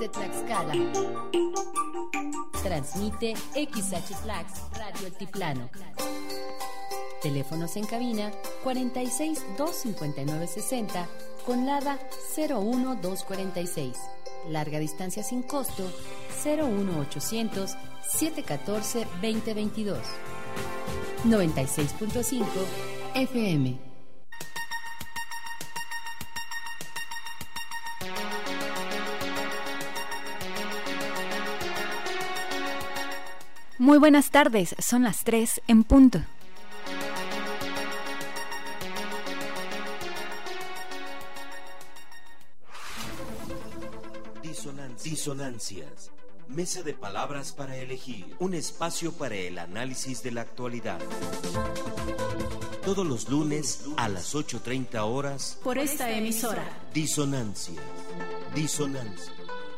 desde Tlaxcala. Transmite XH-Tlax Radio Altiplano. Teléfonos en cabina 46 259 60 con LADA 01246. Larga distancia sin costo 01800 714 2022. 96.5 FM. Muy buenas tardes, son las 3 en punto. Disonancias. Mesa de palabras para elegir. Un espacio para el análisis de la actualidad. Todos los lunes a las 8:30 horas. Por esta emisora. Disonancias. Disonancias.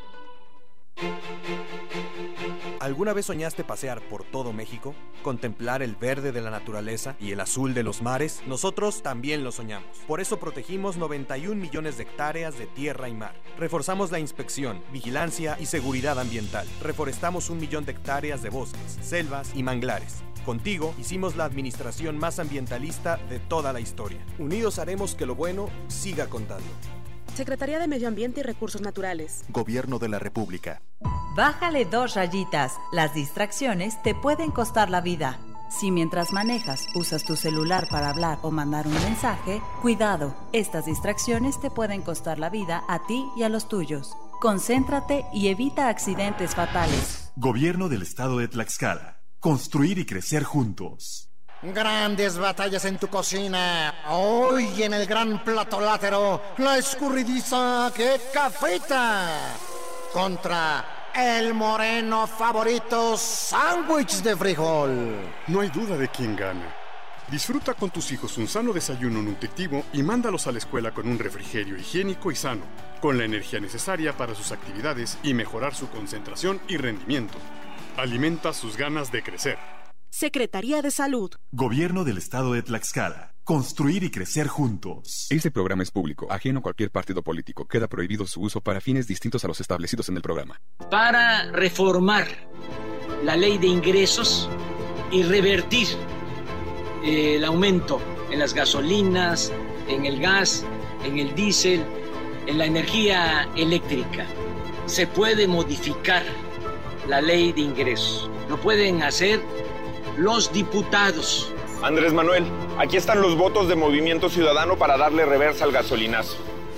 ¿Alguna vez soñaste pasear por todo México? ¿Contemplar el verde de la naturaleza y el azul de los mares? Nosotros también lo soñamos. Por eso protegimos 91 millones de hectáreas de tierra y mar. Reforzamos la inspección, vigilancia y seguridad ambiental. Reforestamos 1 millón de hectáreas de bosques, selvas y manglares. Contigo hicimos la administración más ambientalista de toda la historia. Unidos haremos que lo bueno siga contando. Secretaría de Medio Ambiente y Recursos Naturales. Gobierno de la República. Bájale 2 rayitas. Las distracciones te pueden costar la vida. Si mientras manejas usas tu celular para hablar o mandar un mensaje, cuidado. Estas distracciones te pueden costar la vida a ti y a los tuyos. Concéntrate y evita accidentes fatales. Gobierno del Estado de Tlaxcala. Construir y crecer juntos. Grandes batallas en tu cocina. Hoy en el gran plato látero, la escurridiza que cafeta contra el moreno favorito sándwich de frijol. No hay duda de quién gana. Disfruta con tus hijos un sano desayuno nutritivo y mándalos a la escuela con un refrigerio higiénico y sano, con la energía necesaria para sus actividades y mejorar su concentración y rendimiento. Alimenta sus ganas de crecer. Secretaría de Salud. Gobierno del Estado de Tlaxcala. Construir y crecer juntos. Este programa es público, ajeno a cualquier partido político. Queda prohibido su uso para fines distintos a los establecidos en el programa. Para reformar la ley de ingresos y revertir el aumento en las gasolinas, en el gas, en el diésel, en la energía eléctrica. Se puede modificar la ley de ingresos. Lo pueden hacer los diputados. Andrés Manuel, aquí están los votos de Movimiento Ciudadano para darle reversa al gasolinazo.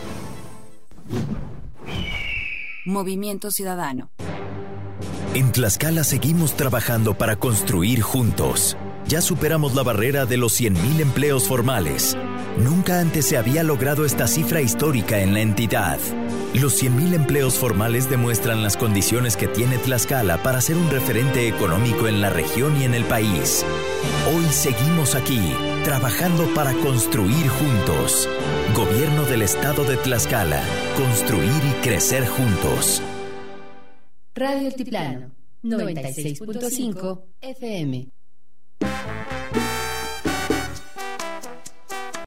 Movimiento Ciudadano. En Tlaxcala seguimos trabajando para construir juntos. Ya superamos la barrera de los 100,000 empleos formales. Nunca antes se había logrado esta cifra histórica en la entidad. Los 100,000 empleos formales demuestran las condiciones que tiene Tlaxcala para ser un referente económico en la región y en el país. Hoy seguimos aquí, trabajando para construir juntos. Gobierno del Estado de Tlaxcala. Construir y crecer juntos. Radio Altiplano, 96.5 FM.